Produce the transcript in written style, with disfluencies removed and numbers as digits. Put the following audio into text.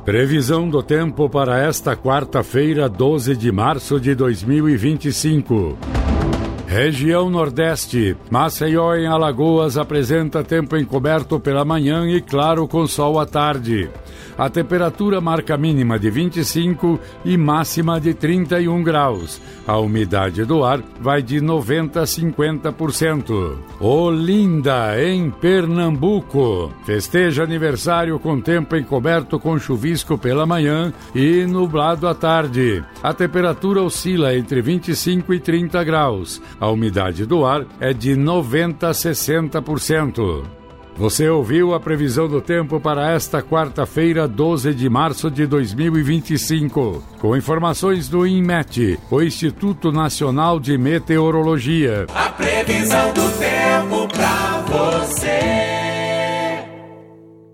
Previsão do tempo para esta quarta-feira, 12 de março de 2025. Região Nordeste. Maceió em Alagoas apresenta tempo encoberto pela manhã e claro com sol à tarde. A temperatura marca mínima de 25 e máxima de 31 graus. A umidade do ar vai de 90% a 50%. Olinda, em Pernambuco. Festeja aniversário com tempo encoberto com chuvisco pela manhã e nublado à tarde. A temperatura oscila entre 25 e 30 graus. A umidade do ar é de 90% a 60%. Você ouviu a previsão do tempo para esta quarta-feira, 12 de março de 2025. Com informações do INMET, o Instituto Nacional de Meteorologia. A previsão do tempo.